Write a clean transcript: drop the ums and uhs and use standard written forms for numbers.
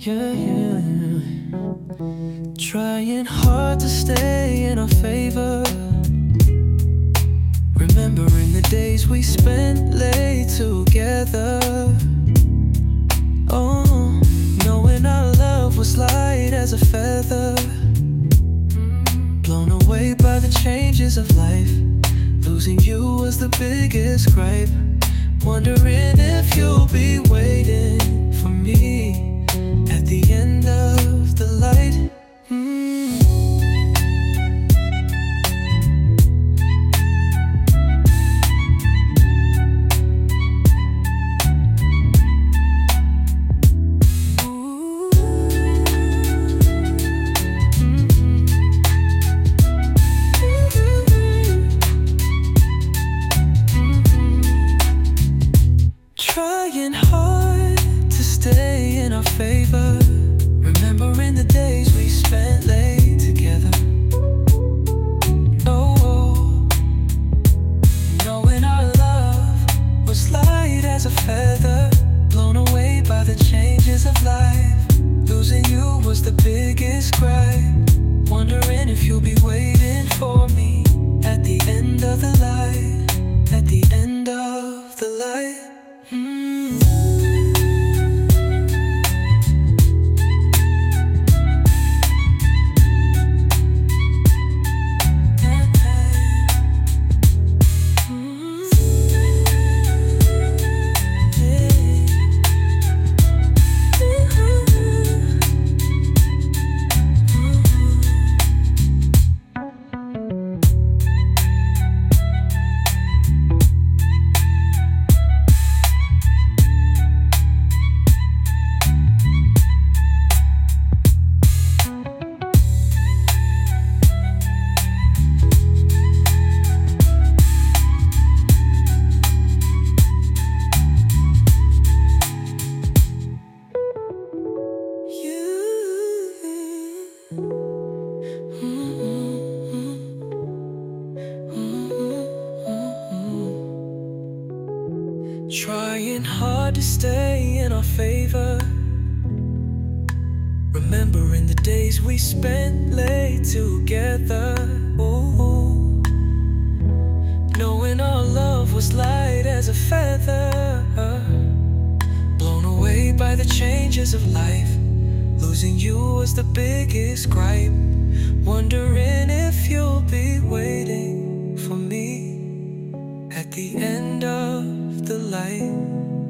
Yeah, yeah, yeah. Trying hard to stay in our favor. Remembering the days we spent late together. Oh, knowing our love was light as a feather. Blown away by the changes of life. Losing you was the biggest gripe. Wondering if you'll be waiting for me at the end of the light. Trying hard to stay in our favor. Remembering the days we spent late together. Oh, knowing our love was light as a feather. Blown away by the changes of life. Losing you was the biggest gripe. Wondering if you'll be waiting for me at the end of the light. At the end of the light. Trying hard to stay in our favor. Remembering the days we spent late together. Ooh. Knowing our love was light as a feather. Blown away by the changes of life. Losing you was the biggest gripe. Wondering if you'll be waiting for me at the end of the light.